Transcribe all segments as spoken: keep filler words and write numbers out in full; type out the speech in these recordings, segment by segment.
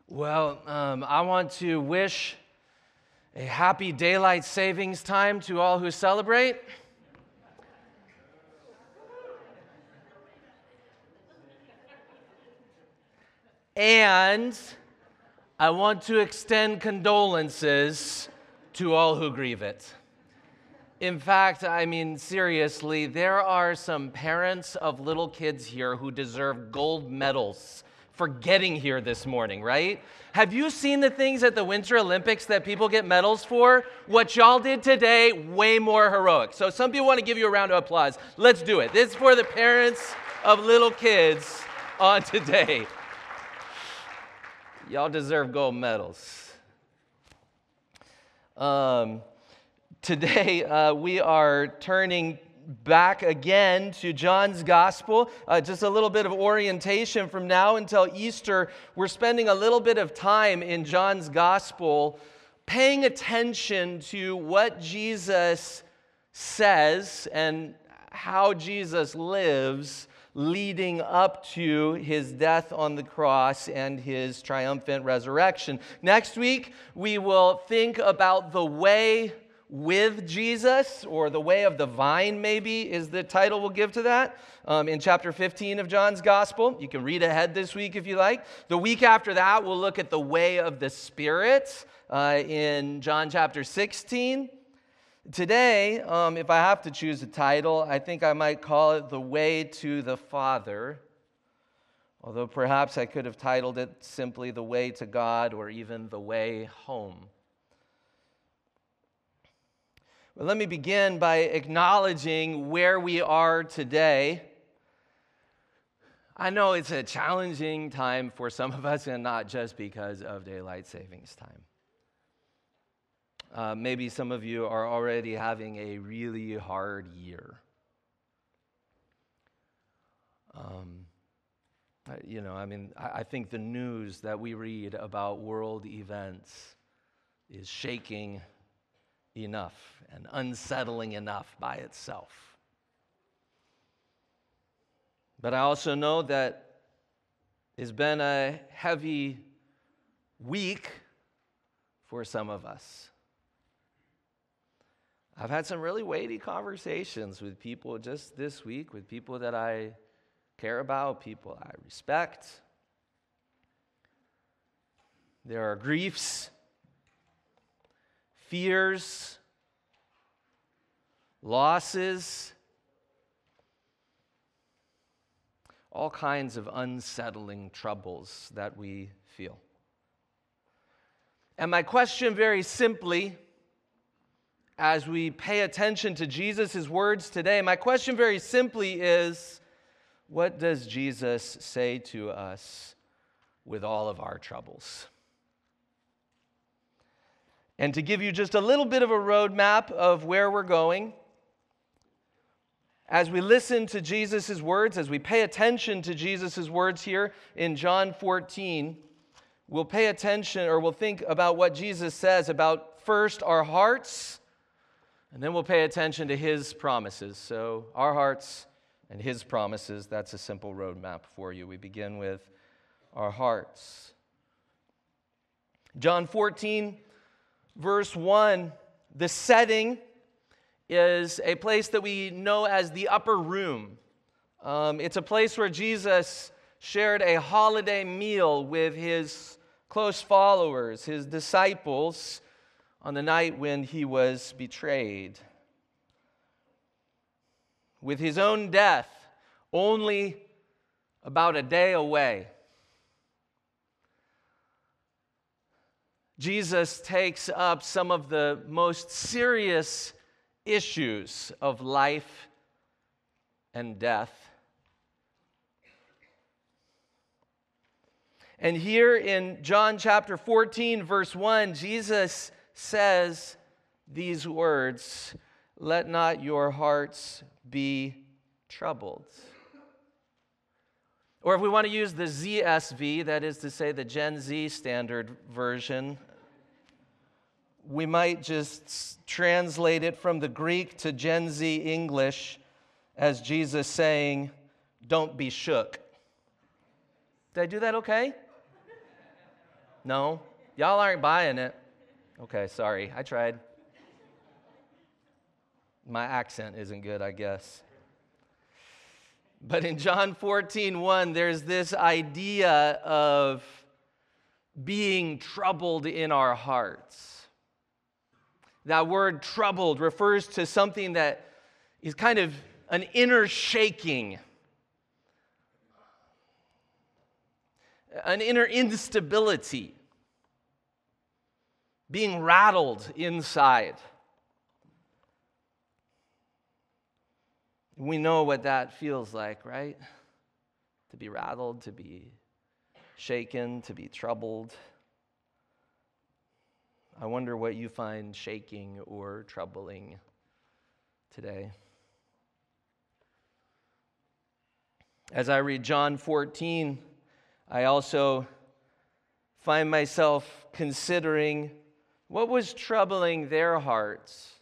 Well, um, I want to wish a happy daylight savings time to all who celebrate. And I want to extend condolences to all who grieve it. In fact, I mean, seriously, there are some parents of little kids here who deserve gold medals for getting here this morning, right? Have you seen the things at the Winter Olympics that people get medals for? What y'all did today, way more heroic. So some people want to give you a round of applause. Let's do it. This is for the parents of little kids on today. Y'all deserve gold medals. Um, today, uh, we are turning back again to John's Gospel. Uh, just a little bit of orientation from now until Easter. We're spending a little bit of time in John's Gospel paying attention to what Jesus says and how Jesus lives leading up to his death on the cross and his triumphant resurrection. Next week, we will think about the way with Jesus, or the way of the vine, maybe, is the title we'll give to that, um, in chapter fifteen of John's Gospel. You can read ahead this week if you like. The week after that, we'll look at the way of the Spirit uh, in John chapter sixteen. Today, um, if I have to choose a title, I think I might call it The Way to the Father, although perhaps I could have titled it simply The Way to God, or even The Way Home. Well, let me begin by acknowledging where we are today. I know it's a challenging time for some of us, and not just because of daylight savings time. Uh, maybe some of you are already having a really hard year. Um, you know, I mean, I, I think the news that we read about world events is shaking enough and unsettling enough by itself. But I also know that it's been a heavy week for some of us. I've had some really weighty conversations with people just this week, with people that I care about, people I respect. There are griefs, fears, losses, all kinds of unsettling troubles that we feel. And my question, very simply, as we pay attention to Jesus' words today, my question very simply is, what does Jesus say to us with all of our troubles? And to give you just a little bit of a roadmap of where we're going, as we listen to Jesus' words, as we pay attention to Jesus' words here in John fourteen, we'll pay attention, or we'll think about what Jesus says about, first, our hearts, and then we'll pay attention to his promises. So our hearts and his promises, that's a simple roadmap for you. We begin with our hearts. John fourteen, verse one, the setting is a place that we know as the upper room. Um, it's a place where Jesus shared a holiday meal with his close followers, his disciples, on the night when he was betrayed. With his own death only about a day away, Jesus takes up some of the most serious issues of life and death. And here in John chapter fourteen, verse one, Jesus says these words, "Let not your hearts be troubled." Or if we want to use the Z S V, that is to say the Gen Z standard version, we might just translate it from the Greek to Gen Z English as Jesus saying, "Don't be shook." Did I do that okay? No? Y'all aren't buying it. Okay, sorry. I tried. My accent isn't good, I guess. But in John fourteen one, there's this idea of being troubled in our hearts. That word troubled refers to something that is kind of an inner shaking, an inner instability, being rattled inside. We know what that feels like, right? To be rattled, to be shaken, to be troubled. I wonder what you find shaking or troubling today. As I read John fourteen, I also find myself considering what was troubling their hearts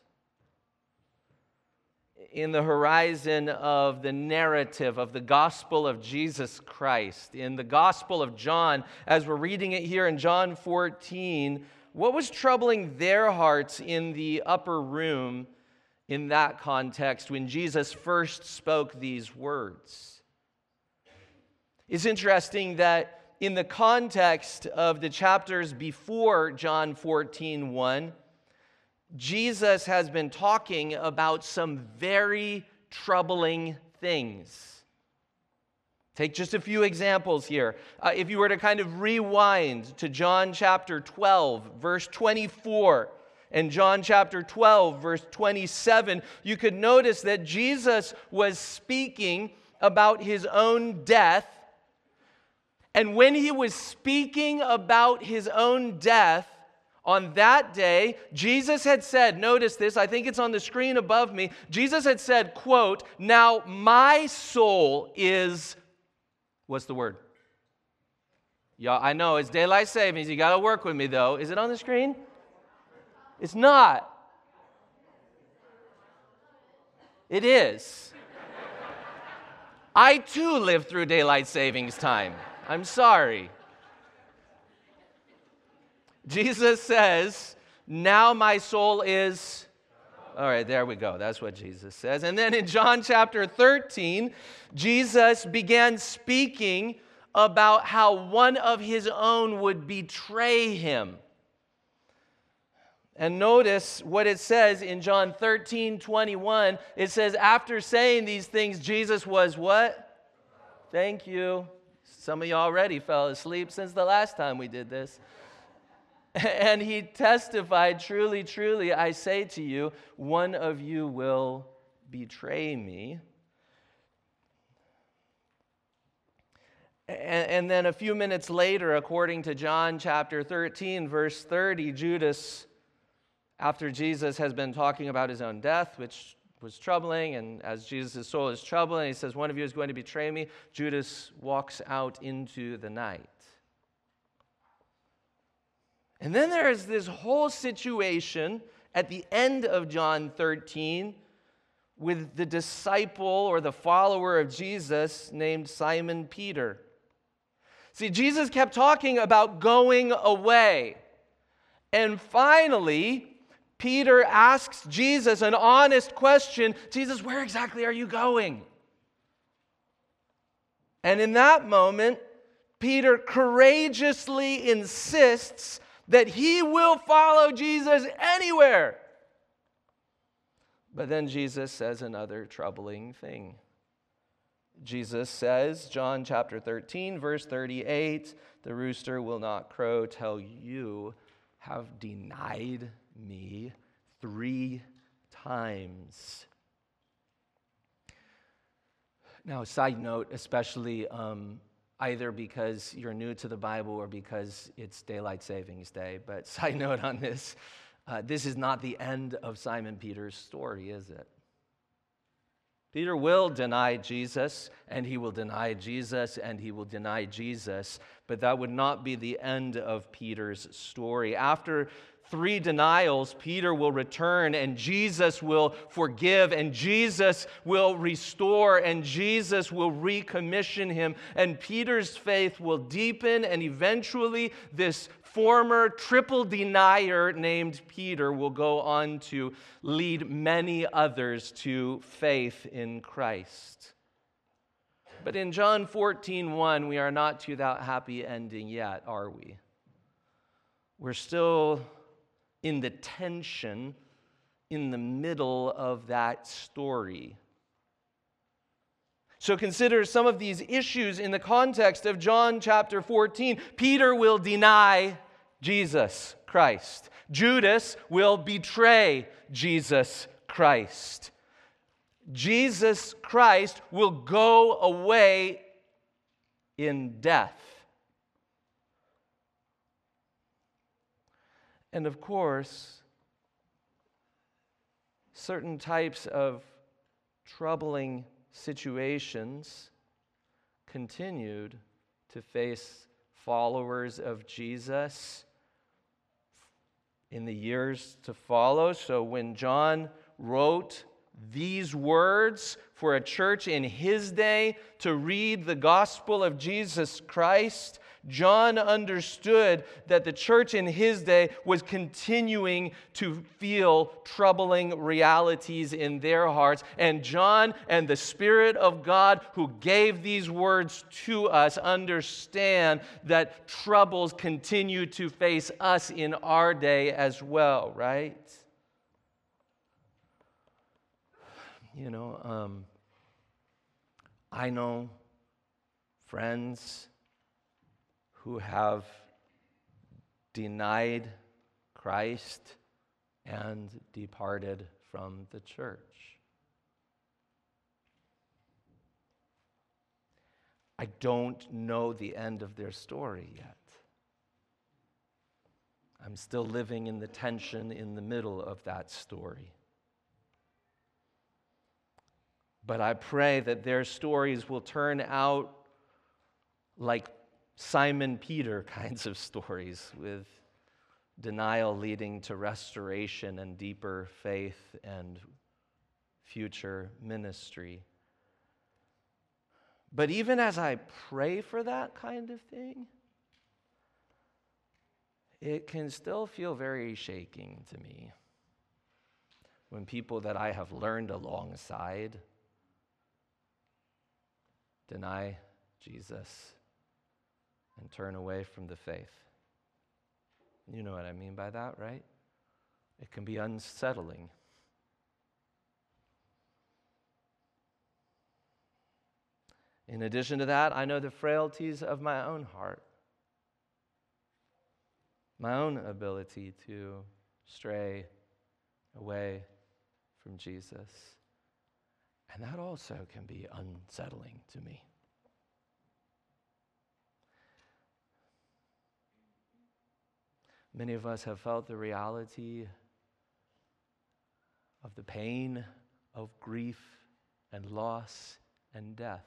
in the horizon of the narrative of the gospel of Jesus Christ. In the gospel of John, as we're reading it here in John fourteen, what was troubling their hearts in the upper room in that context when Jesus first spoke these words? It's interesting that in the context of the chapters before John fourteen one, Jesus has been talking about some very troubling things. Take just a few examples here. Uh, if you were to kind of rewind to John chapter twelve, verse twenty-four, and John chapter twelve, verse twenty-seven, you could notice that Jesus was speaking about his own death. And when he was speaking about his own death, on that day, Jesus had said, notice this, I think it's on the screen above me. Jesus had said, quote, "Now my soul is," what's the word? Yeah, I know, it's daylight savings. You got to work with me, though. Is it on the screen? It's not. It is. I, too, lived through daylight savings time. I'm sorry. Jesus says, "Now my soul is," all right, there we go. That's what Jesus says. And then in John chapter thirteen, Jesus began speaking about how one of his own would betray him. And notice what it says in John thirteen twenty-one. It says, after saying these things, Jesus was what? Thank you. Some of you already fell asleep since the last time we did this. And he testified, "Truly, truly, I say to you, one of you will betray me." And then a few minutes later, according to John chapter thirteen, verse thirty, Judas, after Jesus has been talking about his own death, which was troubling, and as Jesus' soul is troubling, he says, "One of you is going to betray me," Judas walks out into the night. And then there is this whole situation at the end of John thirteen with the disciple or the follower of Jesus named Simon Peter. See, Jesus kept talking about going away. And finally, Peter asks Jesus an honest question. "Jesus, where exactly are you going?" And in that moment, Peter courageously insists that he will follow Jesus anywhere. But then Jesus says another troubling thing. Jesus says, John chapter thirteen, verse thirty-eight, "The rooster will not crow till you have denied me three times." Now, side note, especially um, either because you're new to the Bible or because it's daylight savings day, but side note on this, uh, this is not the end of Simon Peter's story, is it? Peter will deny Jesus, and he will deny Jesus, and he will deny Jesus, but that would not be the end of Peter's story. After three denials, Peter will return and Jesus will forgive and Jesus will restore and Jesus will recommission him. And Peter's faith will deepen, and eventually this former triple denier named Peter will go on to lead many others to faith in Christ. But in John fourteen one, we are not to that happy ending yet, are we? We're still in the tension in the middle of that story. So consider some of these issues in the context of John chapter fourteen. Peter will deny Jesus Christ. Judas will betray Jesus Christ. Jesus Christ will go away in death. And of course, certain types of troubling situations continued to face followers of Jesus in the years to follow. So when John wrote these words for a church in his day to read the gospel of Jesus Christ, John understood that the church in his day was continuing to feel troubling realities in their hearts. And John and the Spirit of God who gave these words to us understand that troubles continue to face us in our day as well, right? You know, um, I know friends who have denied Christ and departed from the church. I don't know the end of their story yet. I'm still living in the tension in the middle of that story. But I pray that their stories will turn out like Simon Peter kinds of stories, with denial leading to restoration and deeper faith and future ministry. But even as I pray for that kind of thing, it can still feel very shaking to me when people that I have learned alongside deny Jesus and turn away from the faith. You know what I mean by that, right? It can be unsettling. In addition to that, I know the frailties of my own heart, my own ability to stray away from Jesus. And that also can be unsettling to me. Many of us have felt the reality of the pain of grief and loss and death.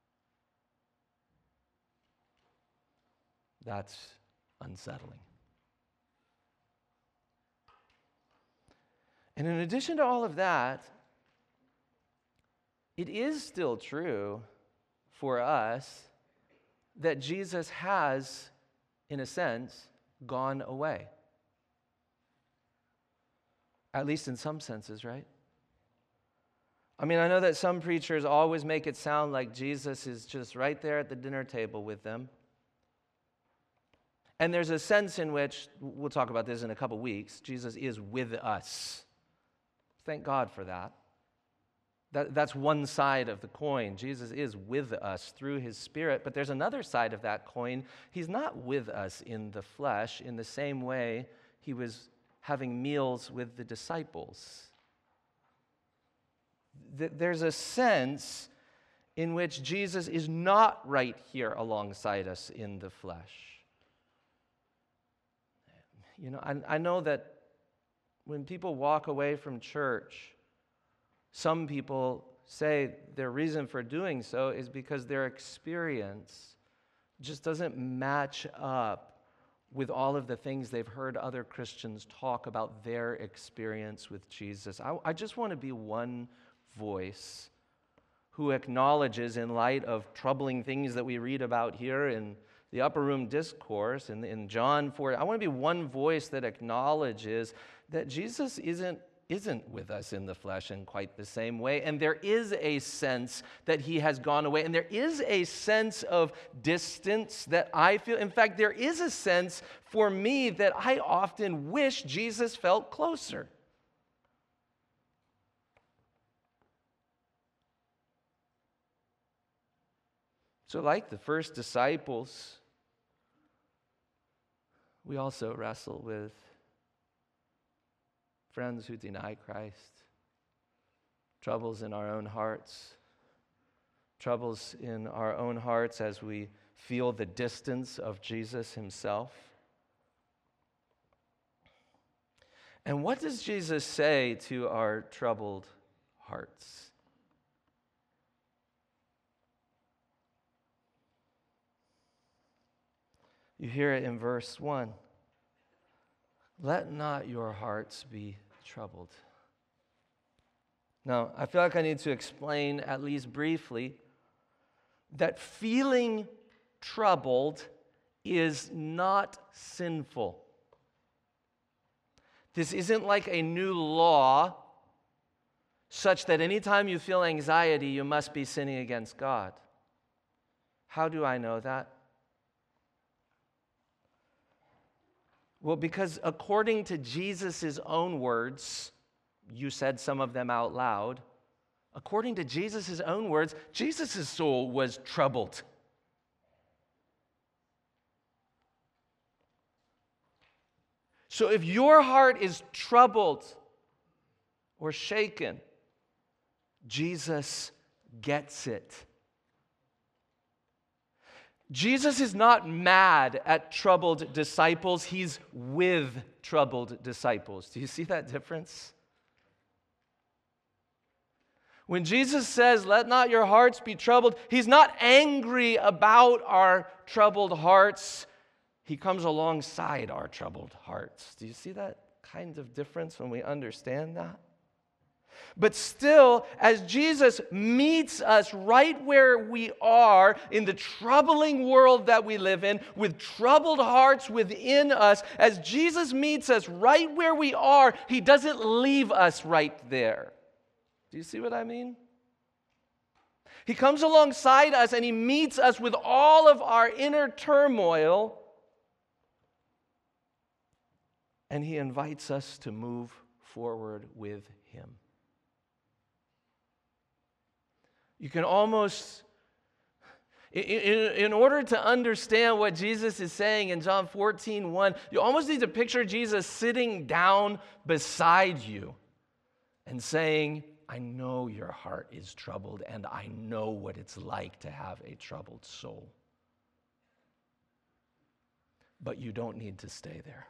That's unsettling. And in addition to all of that, it is still true for us that Jesus has, in a sense, gone away. At least in some senses, right? I mean, I know that some preachers always make it sound like Jesus is just right there at the dinner table with them. And there's a sense in which, we'll talk about this in a couple weeks, Jesus is with us. Thank God for that. That, that's one side of the coin. Jesus is with us through his Spirit. But there's another side of that coin. He's not with us in the flesh in the same way he was having meals with the disciples. There's a sense in which Jesus is not right here alongside us in the flesh. You know, I, I know that when people walk away from church, some people say their reason for doing so is because their experience just doesn't match up with all of the things they've heard other Christians talk about their experience with Jesus. I, I just want to be one voice who acknowledges, in light of troubling things that we read about here in the Upper Room Discourse, in, in John four, I want to be one voice that acknowledges that Jesus isn't isn't with us in the flesh in quite the same way. And there is a sense that he has gone away. And there is a sense of distance that I feel. In fact, there is a sense for me that I often wish Jesus felt closer. So like the first disciples, we also wrestle with friends who deny Christ, troubles in our own hearts, troubles in our own hearts as we feel the distance of Jesus himself. And what does Jesus say to our troubled hearts? You hear it in verse one. Let not your hearts be troubled. Now, I feel like I need to explain, at least briefly, that feeling troubled is not sinful. This isn't like a new law such that anytime you feel anxiety, you must be sinning against God. How do I know that? Well, because according to Jesus' own words, you said some of them out loud, according to Jesus' own words, Jesus' soul was troubled. So if your heart is troubled or shaken, Jesus gets it. Jesus is not mad at troubled disciples. He's with troubled disciples. Do you see that difference? When Jesus says, let not your hearts be troubled, he's not angry about our troubled hearts. He comes alongside our troubled hearts. Do you see that kind of difference when we understand that? But still, as Jesus meets us right where we are in the troubling world that we live in, with troubled hearts within us, as Jesus meets us right where we are, he doesn't leave us right there. Do you see what I mean? He comes alongside us and he meets us with all of our inner turmoil, and he invites us to move forward with him. You can almost, in, in, in order to understand what Jesus is saying in John fourteen one, you almost need to picture Jesus sitting down beside you and saying, I know your heart is troubled, and I know what it's like to have a troubled soul. But you don't need to stay there.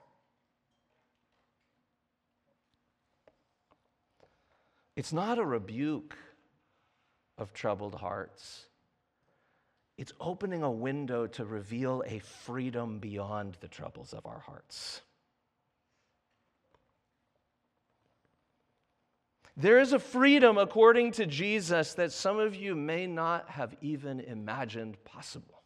It's not a rebuke of troubled hearts. It's opening a window to reveal a freedom beyond the troubles of our hearts. There is a freedom, according to Jesus, that some of you may not have even imagined possible.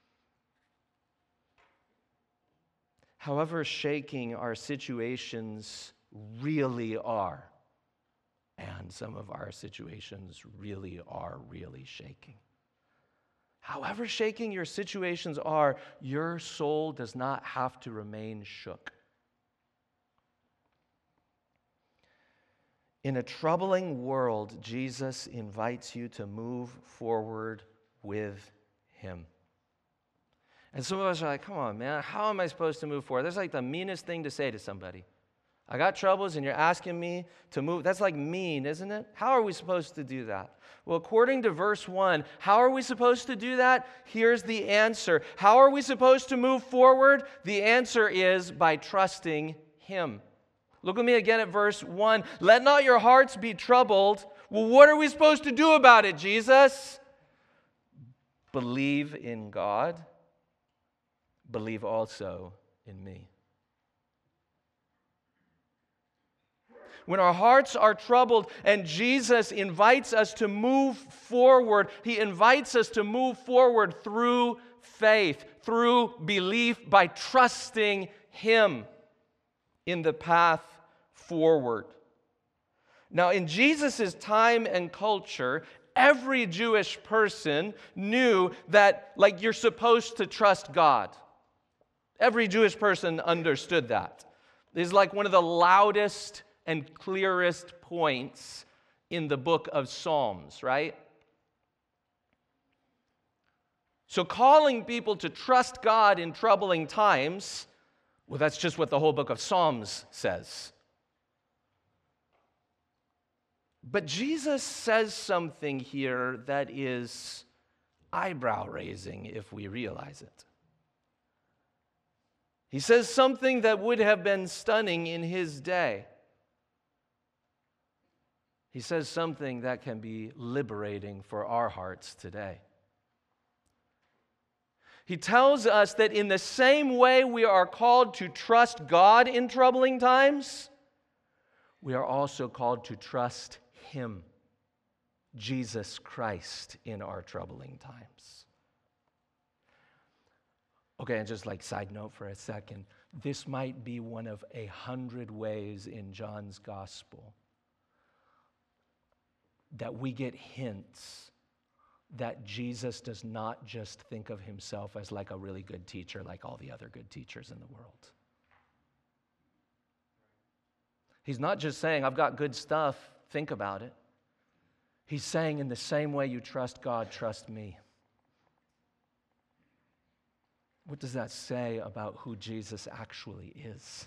However shaking our situations really are, and some of our situations really are really shaking. However shaking your situations are, your soul does not have to remain shook. In a troubling world, Jesus invites you to move forward with him. And some of us are like, come on, man, how am I supposed to move forward? That's like the meanest thing to say to somebody. I got troubles and you're asking me to move. That's like mean, isn't it? How are we supposed to do that? Well, according to verse one, how are we supposed to do that? Here's the answer. How are we supposed to move forward? The answer is by trusting him. Look at me again at verse one. Let not your hearts be troubled. Well, what are we supposed to do about it, Jesus? Believe in God. Believe also in me. When our hearts are troubled and Jesus invites us to move forward, He invites us to move forward through faith, through belief, by trusting Him in the path forward. Now, in Jesus' time and culture, every Jewish person knew that, like, you're supposed to trust God. Every Jewish person understood that. It's like one of the loudest and clearest points in the book of Psalms, right? So calling people to trust God in troubling times, well, that's just what the whole book of Psalms says. But Jesus says something here that is eyebrow-raising if we realize it. He says something that would have been stunning in his day. He says something that can be liberating for our hearts today. He tells us that in the same way we are called to trust God in troubling times, we are also called to trust Him, Jesus Christ, in our troubling times. Okay, and just like side note for a second, this might be one of a hundred ways in John's gospel that we get hints that Jesus does not just think of himself as like a really good teacher like all the other good teachers in the world. He's not just saying, I've got good stuff, think about it. He's saying, in the same way you trust God, trust me. What does that say about who Jesus actually is?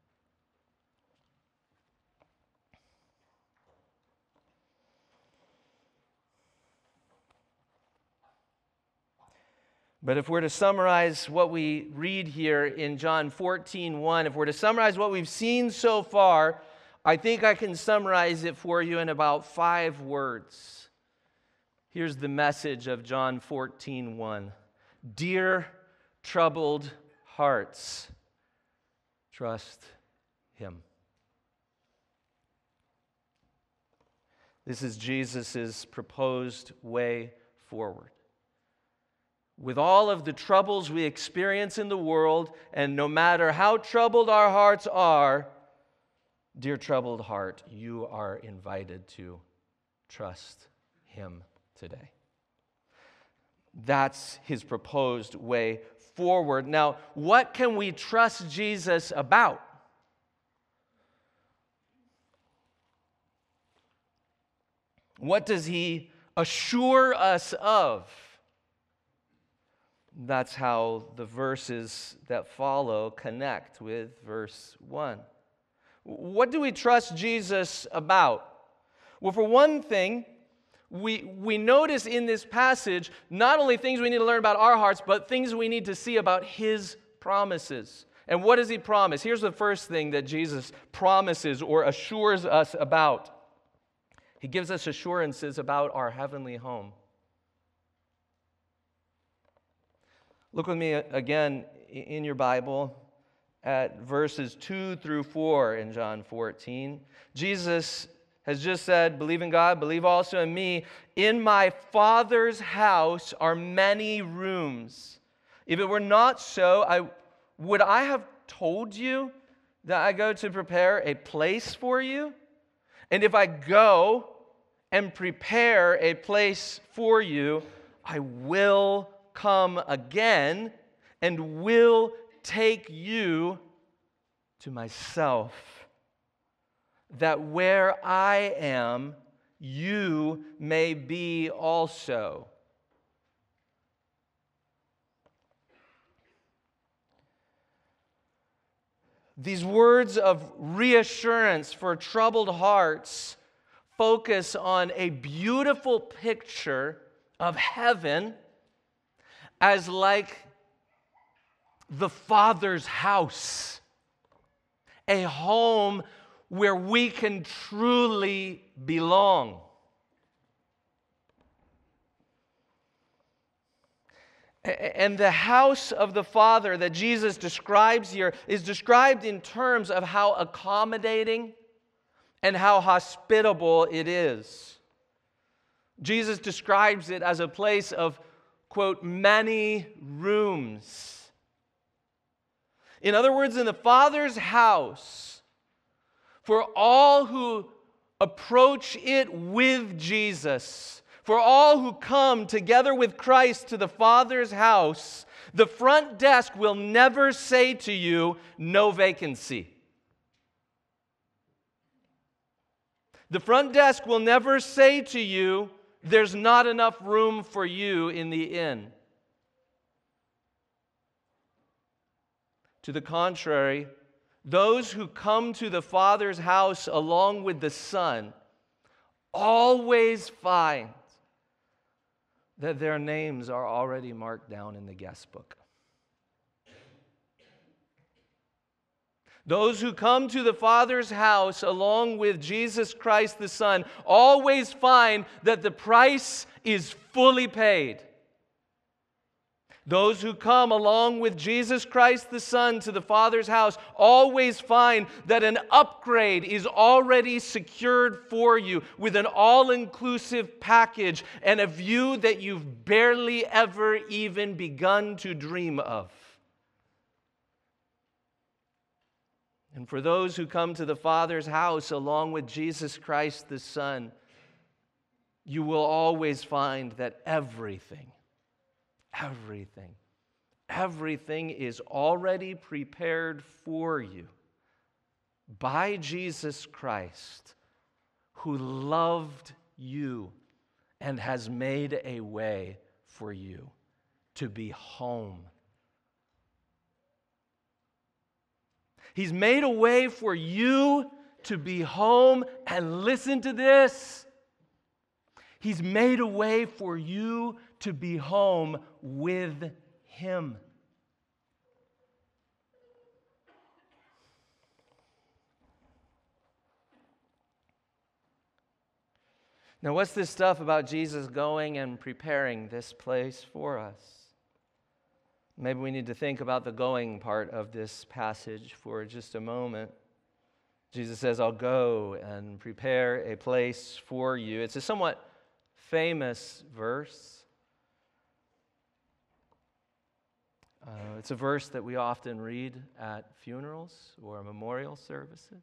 But if we're to summarize what we read here in John fourteen one, if we're to summarize what we've seen so far, I think I can summarize it for you in about five words. Here's the message of John fourteen one. Dear troubled hearts, trust Him. This is Jesus' proposed way forward. With all of the troubles we experience in the world, and no matter how troubled our hearts are, dear troubled heart, you are invited to trust Him today. That's His proposed way forward. Now, what can we trust Jesus about? What does He assure us of? That's how the verses that follow connect with verse one. What do we trust Jesus about? Well, for one thing, we, we notice in this passage not only things we need to learn about our hearts, but things we need to see about His promises. And what does He promise? Here's the first thing that Jesus promises or assures us about. He gives us assurances about our heavenly home. Look with me again in your Bible at verses two through four in John fourteen. Jesus has just said, believe in God, believe also in me. In my Father's house are many rooms. If it were not so, I would I have told you that I go to prepare a place for you? And if I go and prepare a place for you, I will come again and will take you to myself, that where I am, you may be also. These words of reassurance for troubled hearts focus on a beautiful picture of heaven as like the Father's house, a home where we can truly belong. And the house of the Father that Jesus describes here is described in terms of how accommodating and how hospitable it is. Jesus describes it as a place of, quote, many rooms. In other words, in the Father's house, for all who approach it with Jesus, for all who come together with Christ to the Father's house, the front desk will never say to you, no vacancy. The front desk will never say to you, there's not enough room for you in the inn. To the contrary, those who come to the Father's house along with the Son always find that their names are already marked down in the guest book. Those who come to the Father's house along with Jesus Christ the Son always find that the price is fully paid. Those who come along with Jesus Christ the Son to the Father's house always find that an upgrade is already secured for you with an all-inclusive package and a view that you've barely ever even begun to dream of. And for those who come to the Father's house along with Jesus Christ the Son, you will always find that everything Everything, everything is already prepared for you by Jesus Christ, who loved you and has made a way for you to be home. He's made a way for you to be home, and listen to this. He's made a way for you to be home with Him. Now, what's this stuff about Jesus going and preparing this place for us? Maybe we need to think about the going part of this passage for just a moment. Jesus says, I'll go and prepare a place for you. It's a somewhat famous verse. Uh, it's a verse that we often read at funerals or memorial services.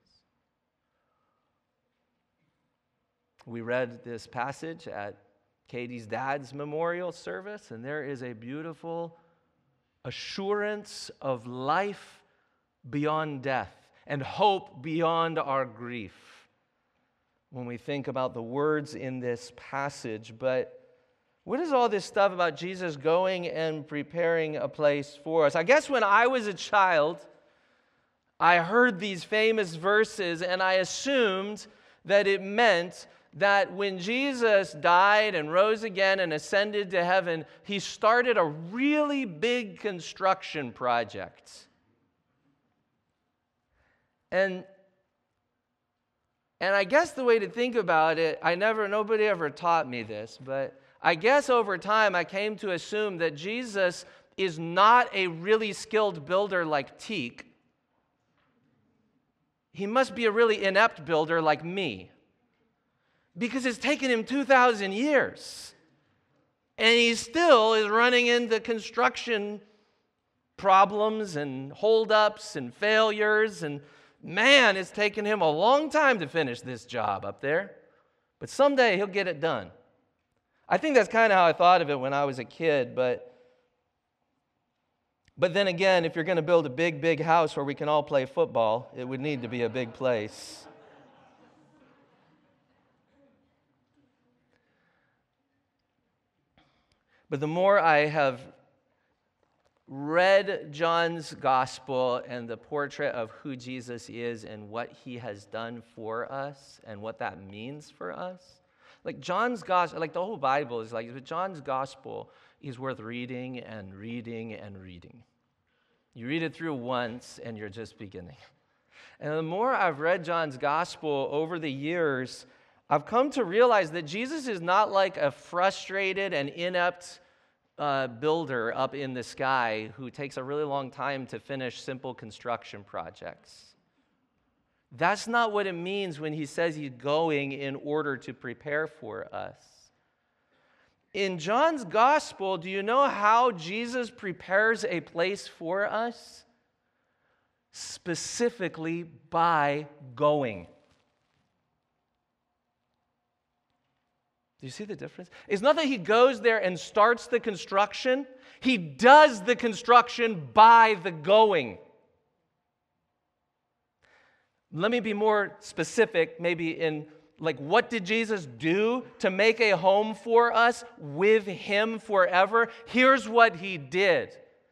We read this passage at Katie's dad's memorial service, and there is a beautiful assurance of life beyond death and hope beyond our grief when we think about the words in this passage. But what is all this stuff about Jesus going and preparing a place for us? I guess when I was a child, I heard these famous verses and I assumed that it meant that when Jesus died and rose again and ascended to heaven, he started a really big construction project. And and I guess the way to think about it, I never, nobody ever taught me this, but I guess over time I came to assume that Jesus is not a really skilled builder like Teak. He must be a really inept builder like me, because it's taken him two thousand years. And he still is running into construction problems and holdups and failures. And man, it's taken him a long time to finish this job up there. But someday he'll get it done. I think that's kind of how I thought of it when I was a kid. But, but then again, if you're going to build a big, big house where we can all play football, it would need to be a big place. But the more I have read John's gospel and the portrait of who Jesus is and what he has done for us and what that means for us, like John's gospel, like the whole Bible is like, but John's gospel is worth reading and reading and reading. You read it through once and you're just beginning. And the more I've read John's gospel over the years, I've come to realize that Jesus is not like a frustrated and inept uh, builder up in the sky who takes a really long time to finish simple construction projects. That's not what it means when he says he's going in order to prepare for us. In John's gospel, do you know how Jesus prepares a place for us? Specifically by going. Do you see the difference? It's not that he goes there and starts the construction. He does the construction by the going. Let me be more specific, maybe in like, what did Jesus do to make a home for us with him forever? Here's what he did.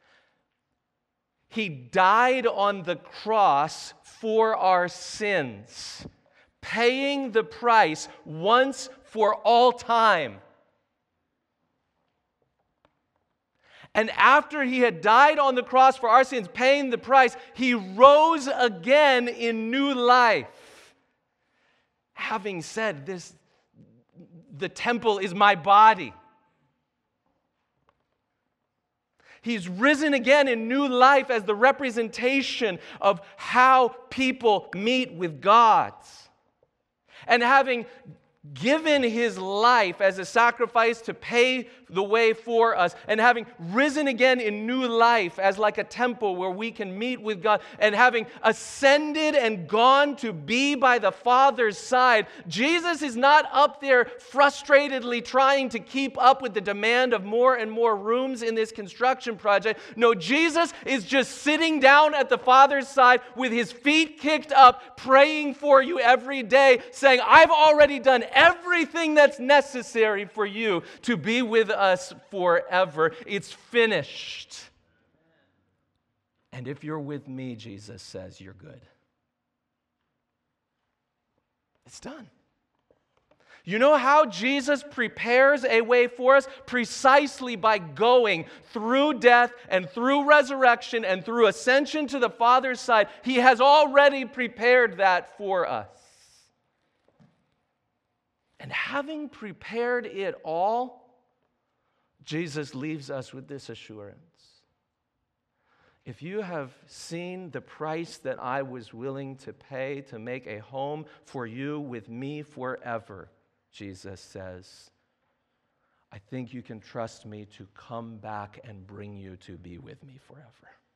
He died on the cross for our sins, paying the price once for all time. And after he had died on the cross for our sins, paying the price, he rose again in new life. Having said this, the temple is my body. He's risen again in new life as the representation of how people meet with God. And having given his life as a sacrifice to pay the way for us, and having risen again in new life as like a temple where we can meet with God, and having ascended and gone to be by the Father's side, Jesus is not up there frustratedly trying to keep up with the demand of more and more rooms in this construction project. No, Jesus is just sitting down at the Father's side with his feet kicked up, praying for you every day, saying, I've already done everything that's necessary for you to be with us forever. It's finished. And if you're with me, Jesus says, you're good. It's done. You know how Jesus prepares a way for us? Precisely by going through death and through resurrection and through ascension to the Father's side. He has already prepared that for us. And having prepared it all, Jesus leaves us with this assurance. If you have seen the price that I was willing to pay to make a home for you with me forever, Jesus says, I think you can trust me to come back and bring you to be with me forever.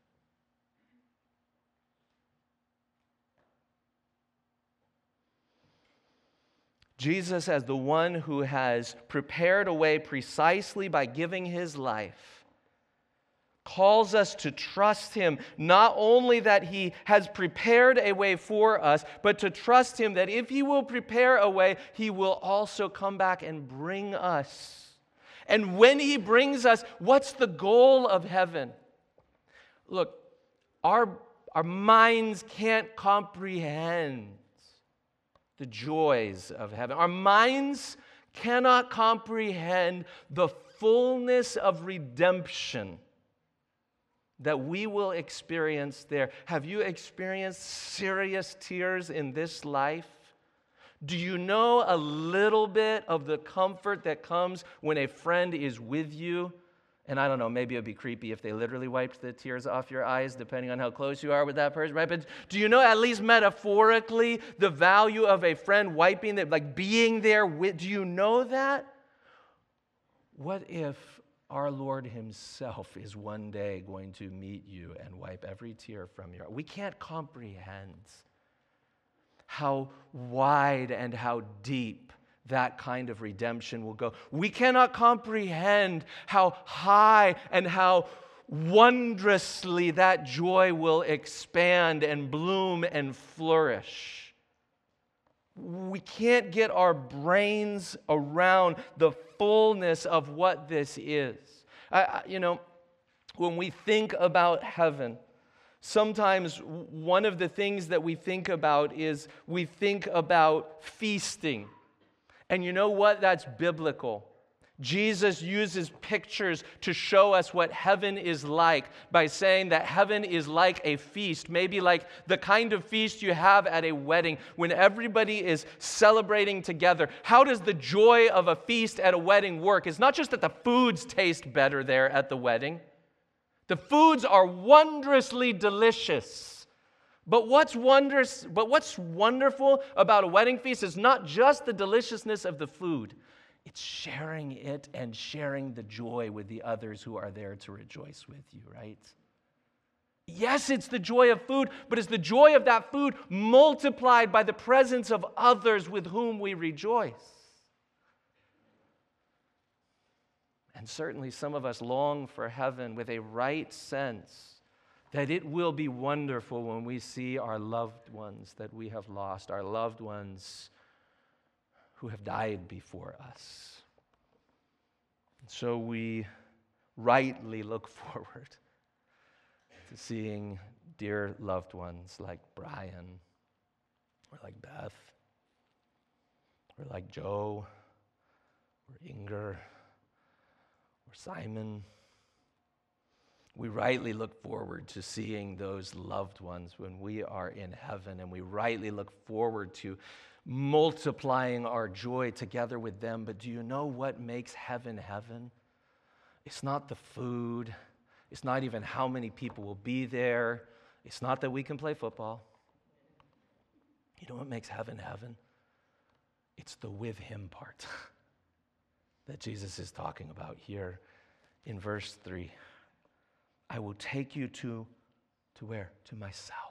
Jesus, as the one who has prepared a way precisely by giving his life, calls us to trust him, not only that he has prepared a way for us, but to trust him that if he will prepare a way, he will also come back and bring us. And when he brings us, what's the goal of heaven? Look, our, our minds can't comprehend the joys of heaven. Our minds cannot comprehend the fullness of redemption that we will experience there. Have you experienced serious tears in this life? Do you know a little bit of the comfort that comes when a friend is with you? And I don't know, maybe it would be creepy if they literally wiped the tears off your eyes, depending on how close you are with that person, right? But do you know, at least metaphorically, the value of a friend wiping, that, like being there with, do you know that? What if our Lord himself is one day going to meet you and wipe every tear from your eyes? We can't comprehend how wide and how deep that kind of redemption will go. We cannot comprehend how high and how wondrously that joy will expand and bloom and flourish. We can't get our brains around the fullness of what this is. I, I, you know, when we think about heaven, sometimes one of the things that we think about is we think about feasting. And you know what? That's biblical. Jesus uses pictures to show us what heaven is like by saying that heaven is like a feast, maybe like the kind of feast you have at a wedding when everybody is celebrating together. How does the joy of a feast at a wedding work? It's not just that the foods taste better there at the wedding. The foods are wondrously delicious. But what's wondrous, but what's wonderful about a wedding feast is not just the deliciousness of the food. It's sharing it and sharing the joy with the others who are there to rejoice with you, right? Yes, it's the joy of food, but it's the joy of that food multiplied by the presence of others with whom we rejoice. And certainly some of us long for heaven with a right sense that it will be wonderful when we see our loved ones that we have lost, our loved ones who have died before us. And so we rightly look forward to seeing dear loved ones like Brian, or like Beth, or like Joe, or Inger, or Simon. We rightly look forward to seeing those loved ones when we are in heaven, and we rightly look forward to multiplying our joy together with them. But do you know what makes heaven heaven? It's not the food. It's not even how many people will be there. It's not that we can play football. You know what makes heaven heaven? It's the with him part that Jesus is talking about here in verse three. I will take you to, to where? To myself.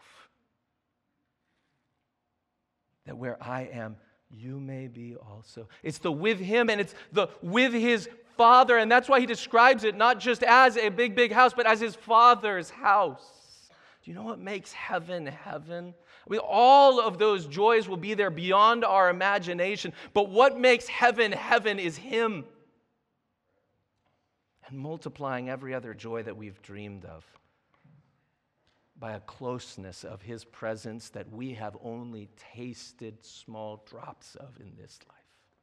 That where I am, you may be also. It's the with him, and it's the with his Father, and that's why he describes it not just as a big, big house, but as his Father's house. Do you know what makes heaven heaven? I mean, all of those joys will be there beyond our imagination, but what makes heaven heaven is him. And multiplying every other joy that we've dreamed of by a closeness of his presence that we have only tasted small drops of in this life.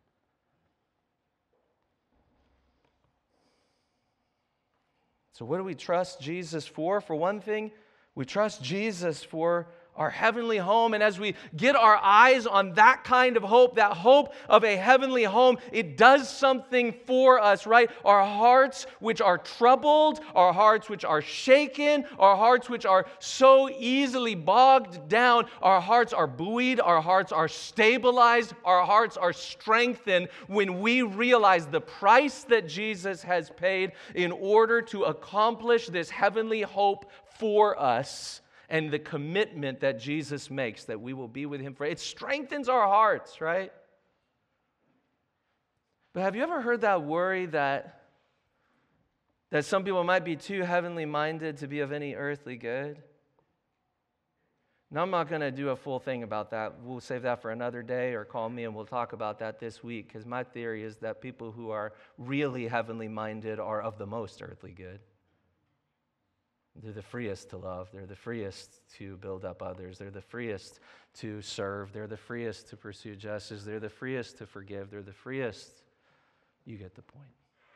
So what do we trust Jesus for? For one thing, we trust Jesus for our heavenly home. And as we get our eyes on that kind of hope, that hope of a heavenly home, it does something for us, right? Our hearts which are troubled, our hearts which are shaken, our hearts which are so easily bogged down, our hearts are buoyed, our hearts are stabilized, our hearts are strengthened when we realize the price that Jesus has paid in order to accomplish this heavenly hope for us. And the commitment that Jesus makes that we will be with him for. It strengthens our hearts, right? But have you ever heard that worry that, that some people might be too heavenly minded to be of any earthly good? Now, I'm not going to do a full thing about that. We'll save that for another day, or call me and we'll talk about that this week, because my theory is that people who are really heavenly minded are of the most earthly good. They're the freest to love. They're the freest to build up others. They're the freest to serve. They're the freest to pursue justice. They're the freest to forgive. They're the freest. You get the point.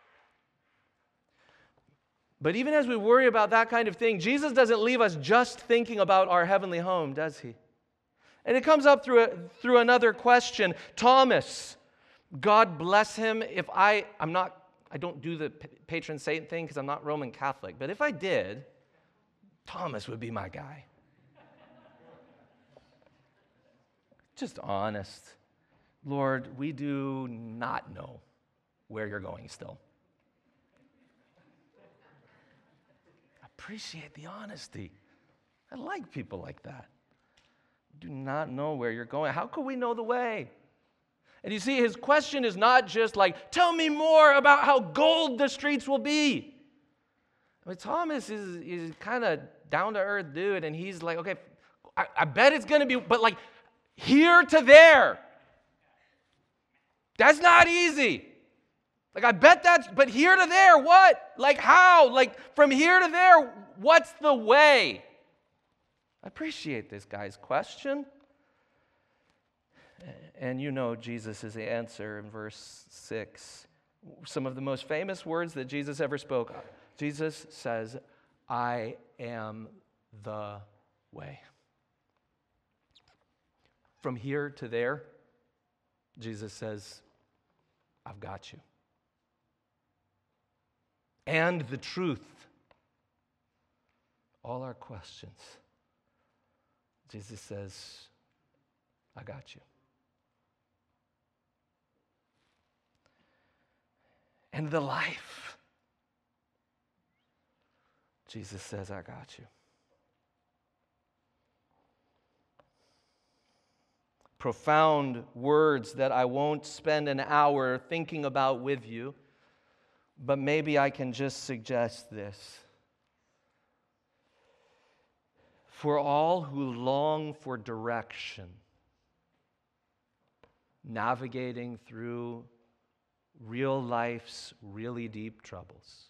But even as we worry about that kind of thing, Jesus doesn't leave us just thinking about our heavenly home, does he? And it comes up through, a, through another question. Thomas, God bless him. If I, I'm not, I don't do the patron saint thing because I'm not Roman Catholic, but if I did, Thomas would be my guy. Just honest. Lord, we do not know where you're going still. Appreciate the honesty. I like people like that. Do not know where you're going. How could we know the way? And you see, his question is not just like, tell me more about how gold the streets will be. I mean, Thomas is, is kind of down-to-earth dude, and he's like, okay, I, I bet it's going to be, but like, here to there. That's not easy. Like, I bet that's, but here to there, what? Like, how? Like, from here to there, what's the way? I appreciate this guy's question. And you know Jesus' answer in verse six. Some of the most famous words that Jesus ever spoke. Jesus says, I am the way. From here to there, Jesus says, I've got you. And the truth. All our questions. Jesus says, I got you. And the life. Jesus says, I got you. Profound words that I won't spend an hour thinking about with you, but maybe I can just suggest this. For all who long for direction, navigating through real life's really deep troubles,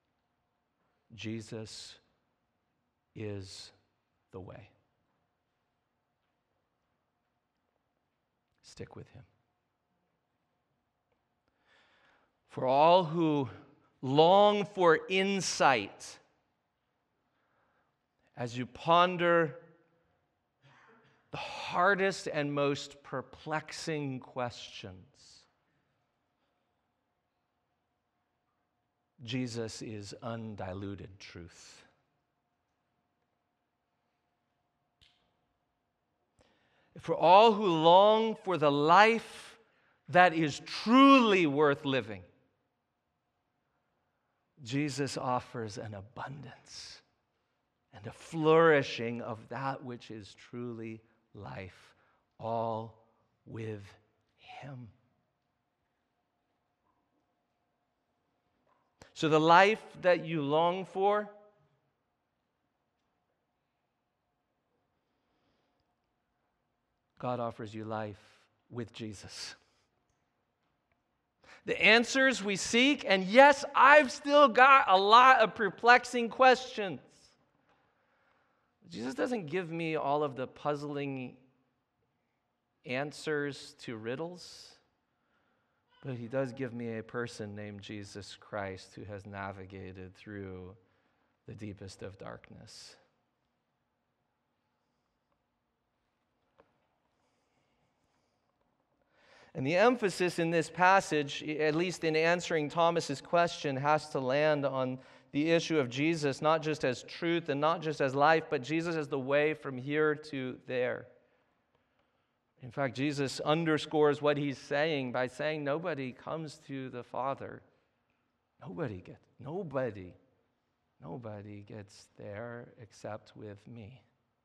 Jesus is the way. Stick with him. For all who long for insight, as you ponder the hardest and most perplexing questions, Jesus is undiluted truth. For all who long for the life that is truly worth living, Jesus offers an abundance and a flourishing of that which is truly life, all with him. So the life that you long for, God offers you life with Jesus. The answers we seek, and yes, I've still got a lot of perplexing questions. Jesus doesn't give me all of the puzzling answers to riddles, but he does give me a person named Jesus Christ who has navigated through the deepest of darkness. And the emphasis in this passage, at least in answering Thomas's question, has to land on the issue of Jesus, not just as truth and not just as life, but Jesus as the way from here to there. In fact, Jesus underscores what he's saying by saying nobody comes to the Father. Nobody gets, nobody, nobody gets there except with me.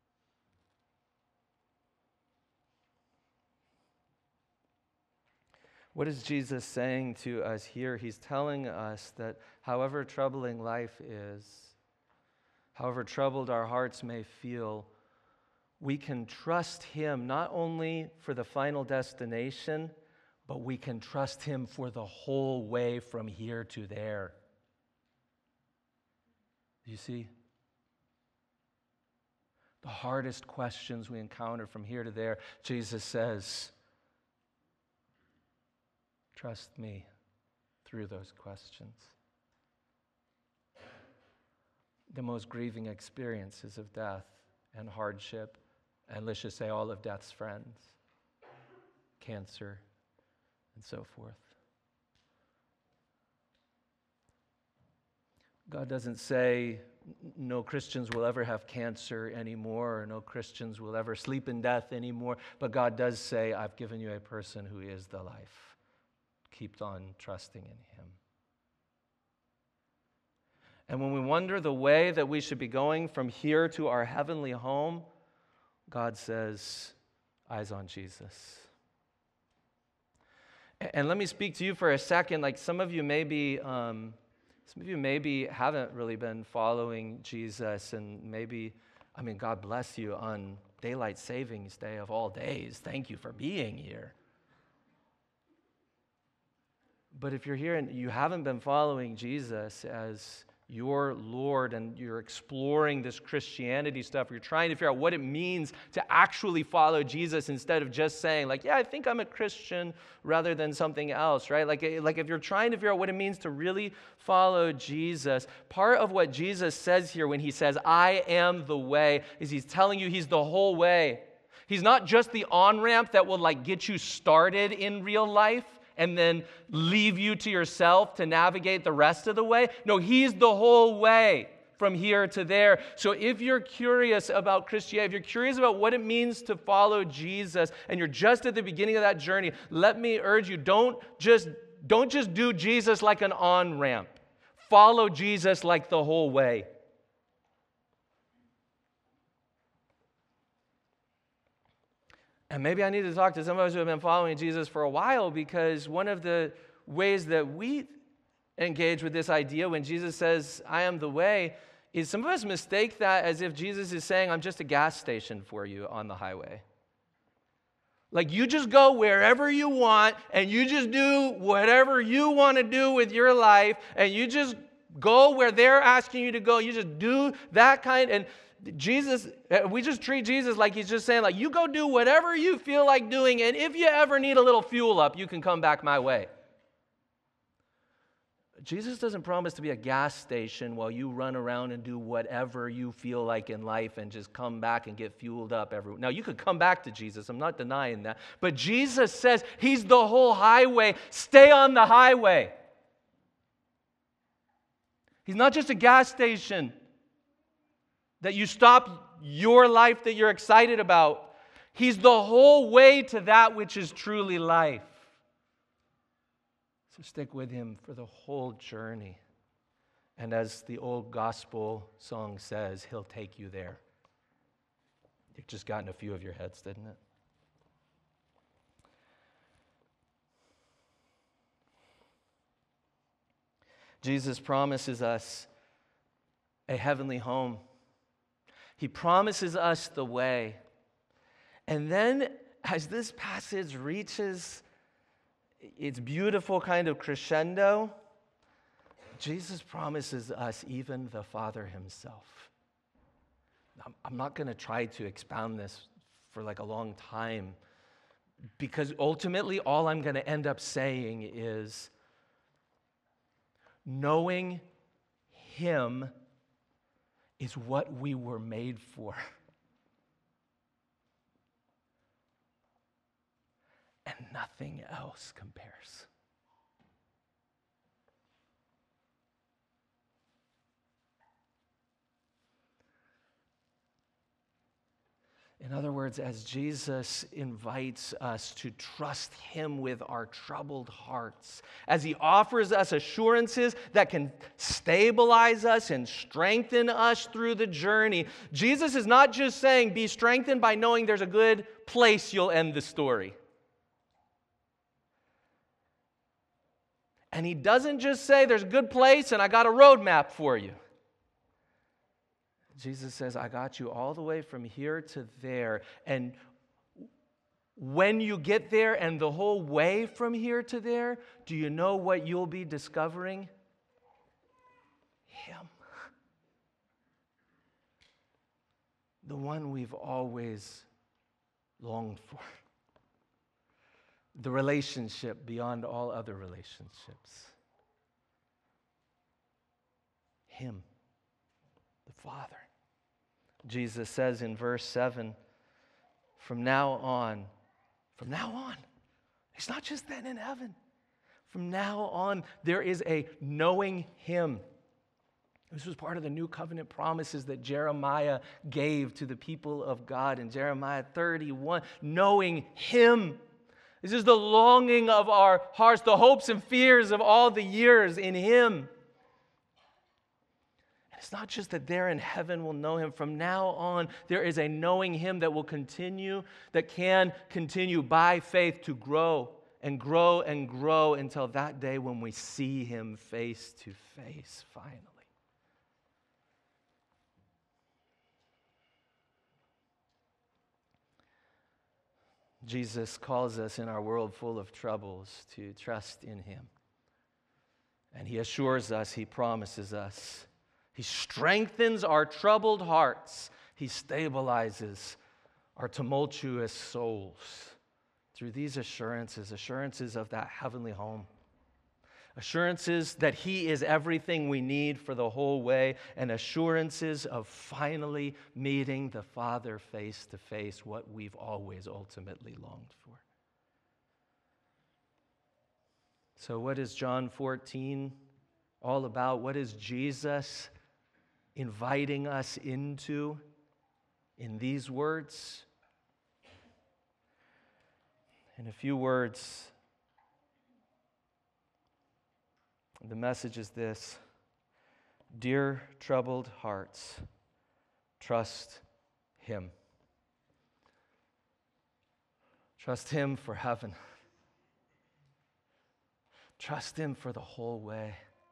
What is Jesus saying to us here? He's telling us that however troubling life is, however troubled our hearts may feel, we can trust him not only for the final destination, but we can trust him for the whole way from here to there. You see? The hardest questions we encounter from here to there, Jesus says, trust me through those questions. The most grieving experiences of death and hardship, and let's just say all of death's friends, cancer, and so forth. God doesn't say no Christians will ever have cancer anymore, or no Christians will ever sleep in death anymore, but God does say, I've given you a person who is the life. Keep on trusting in him. And when we wonder the way that we should be going from here to our heavenly home, God says, eyes on Jesus. And let me speak to you for a second. Like some of you maybe, um, some of you maybe haven't really been following Jesus, and maybe, I mean, God bless you on daylight savings day of all days. Thank you for being here. But if you're here and you haven't been following Jesus as your Lord and you're exploring this Christianity stuff, you're trying to figure out what it means to actually follow Jesus instead of just saying, like, yeah, I think I'm a Christian rather than something else, right? Like, like if you're trying to figure out what it means to really follow Jesus, part of what Jesus says here when he says, I am the way, is he's telling you he's the whole way. He's not just the on-ramp that will like get you started in real life and then leave you to yourself to navigate the rest of the way. No, he's the whole way from here to there. So if you're curious about Christianity, if you're curious about what it means to follow Jesus, and you're just at the beginning of that journey, let me urge you, don't just, don't just do Jesus like an on-ramp. Follow Jesus like the whole way. And maybe I need to talk to some of us who have been following Jesus for a while, because one of the ways that we engage with this idea when Jesus says, I am the way, is some of us mistake that as if Jesus is saying, I'm just a gas station for you on the highway. Like you just go wherever you want and you just do whatever you want to do with your life and you just go where they're asking you to go. You just do that kind. And Jesus, we just treat Jesus like he's just saying, like, you go do whatever you feel like doing, and if you ever need a little fuel up, you can come back my way. Jesus doesn't promise to be a gas station while you run around and do whatever you feel like in life and just come back and get fueled up every. Now, you could come back to Jesus. I'm not denying that. But Jesus says he's the whole highway. Stay on the highway. He's not just a gas station that you stop your life that you're excited about. He's the whole way to that which is truly life. So stick with him for the whole journey. And as the old gospel song says, he'll take you there. It just got in a few of your heads, didn't it? Jesus promises us a heavenly home. He promises us the way. And then as this passage reaches its beautiful kind of crescendo, Jesus promises us even the Father himself. I'm not going to try to expound this for like a long time, because ultimately all I'm going to end up saying is knowing him is what we were made for. And nothing else compares. In other words, as Jesus invites us to trust him with our troubled hearts, as he offers us assurances that can stabilize us and strengthen us through the journey, Jesus is not just saying, be strengthened by knowing there's a good place you'll end the story. And he doesn't just say, there's a good place and I got a roadmap for you. Jesus says, I got you all the way from here to there. And when you get there and the whole way from here to there, do you know what you'll be discovering? Him. The one we've always longed for. The relationship beyond all other relationships. Him, the Father. Jesus says in verse seven, from now on, from now on, it's not just then in heaven. From now on, there is a knowing him. This was part of the new covenant promises that Jeremiah gave to the people of God in Jeremiah thirty-one. Knowing him. This is the longing of our hearts, the hopes and fears of all the years in him. It's not just that there in heaven will know him. From now on, there is a knowing him that will continue, that can continue by faith to grow and grow and grow until that day when we see him face to face finally. Jesus calls us in our world full of troubles to trust in him. And he assures us, he promises us He strengthens our troubled hearts. He stabilizes our tumultuous souls through these assurances, assurances of that heavenly home. Assurances that He is everything we need for the whole way, and assurances of finally meeting the Father face to face, what we've always ultimately longed for. So what is John fourteen all about? What is Jesus inviting us into in these words? In a few words, the message is this: dear troubled hearts, trust Him. Trust Him for heaven. Trust Him for the whole way.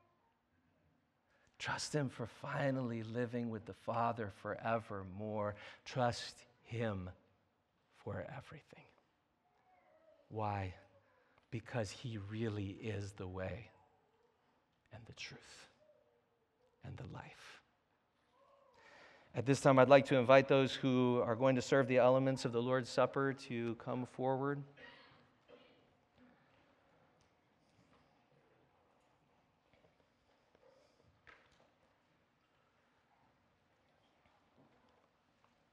Trust Him for finally living with the Father forevermore. Trust Him for everything. Why? Because He really is the way and the truth and the life. At this time, I'd like to invite those who are going to serve the elements of the Lord's Supper to come forward.